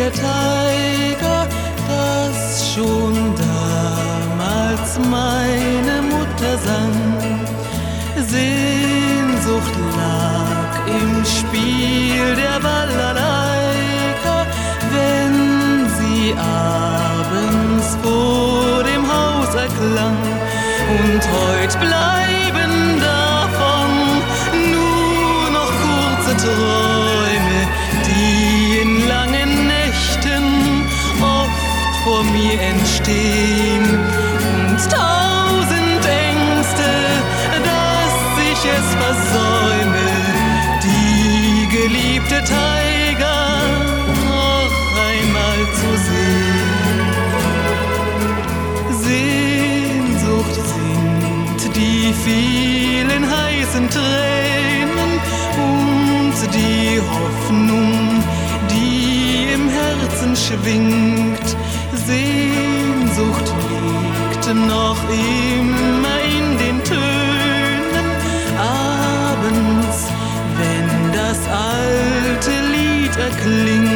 geliebte Tiger, das schon damals meine Mutter sang. Sehnsucht lag im Spiel der Balalaika, wenn sie abends vor dem Haus erklang. Und heut bleiben davon nur noch kurze Träume, die in langen Nächten oft vor mir entstehen. Und 1000 Ängste, dass ich es versäume, die geliebte Tiger noch einmal zu sehen. Sehnsucht sind die vielen heißen Tränen und die Hoffnung, die im Herzen schwingt. Sehnsucht liegt noch immer in den Tönen. Abends, wenn das alte Lied erklingt,